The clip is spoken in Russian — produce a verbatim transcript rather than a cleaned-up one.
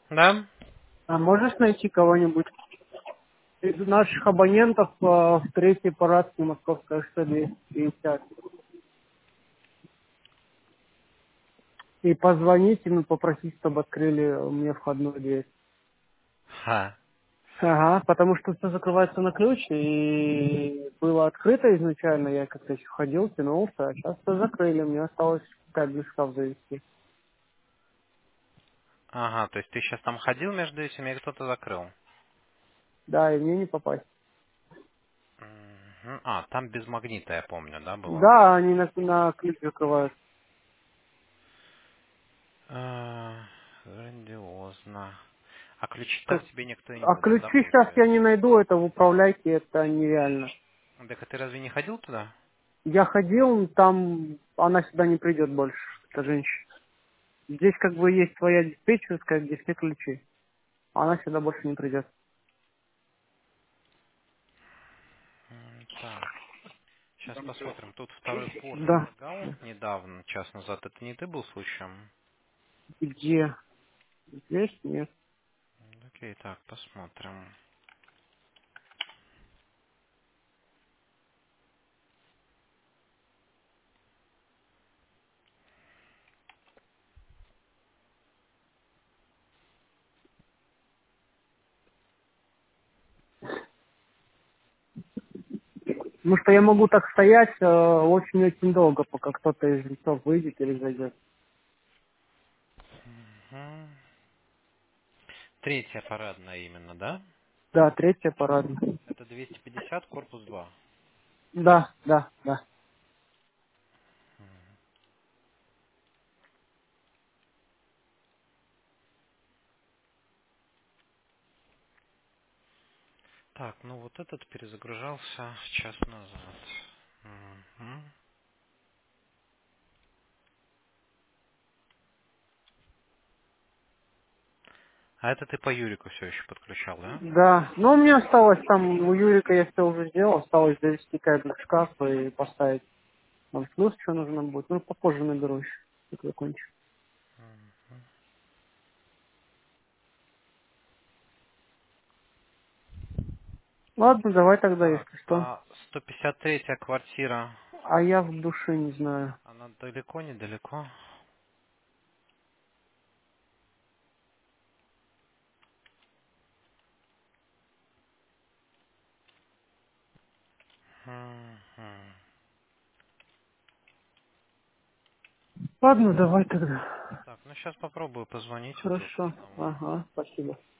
Да? А можешь найти кого-нибудь из наших абонентов э, в третьей парадке Московская сто двести пятьдесят? И позвонить им и попросить, чтобы открыли мне входную дверь. Ха. Ага, потому что все закрывается на ключ, и было открыто изначально, я как-то еще ходил, тянулся, а сейчас все закрыли, мне осталось кабель в шкаф завести. Ага, то есть ты сейчас там ходил между этими, и кто-то закрыл. Да, и мне не попасть. Мгм. А, там без магнита, я помню, да, было? Да, они на, на ключ закрывают. А, Грандиозно. А ключи-то Как- тебе никто и не А выдаст, ключи да, сейчас я получается? не найду, это в управляйке, это нереально. Так а ты разве не ходил туда? Я ходил, там она сюда не придет больше, эта женщина. Здесь как бы есть твоя диспетчерская, где все ключи. А она сюда больше не придет. М, Так, сейчас посмотрим. Тут второй порт Да. мигал недавно, час назад. Это не ты был случаем? Где? Здесь нет. Окей, так, посмотрим. Потому что я могу так стоять э, очень-очень долго, пока кто-то из лицов выйдет или зайдет. Мгм. Третья парадная именно, да? Да, третья парадная. Это двести пятьдесят, корпус два. Да, да, да. Так, ну вот этот перезагружался час назад. Мгм. А это ты по Юрику все еще подключал, да? Да, но у меня осталось там, у Юрика я все уже сделал, осталось завести кабель в шкаф и поставить. Там плюс что нужно будет, ну попозже наберу еще, как закончу. Ладно, давай тогда, Так, если что. а сто пятьдесят третья квартира, А я в душе не знаю. она далеко, недалеко? Мгм. Ладно, давай тогда. Так, ну сейчас попробую позвонить вдруг Хорошо. там. Ага, спасибо.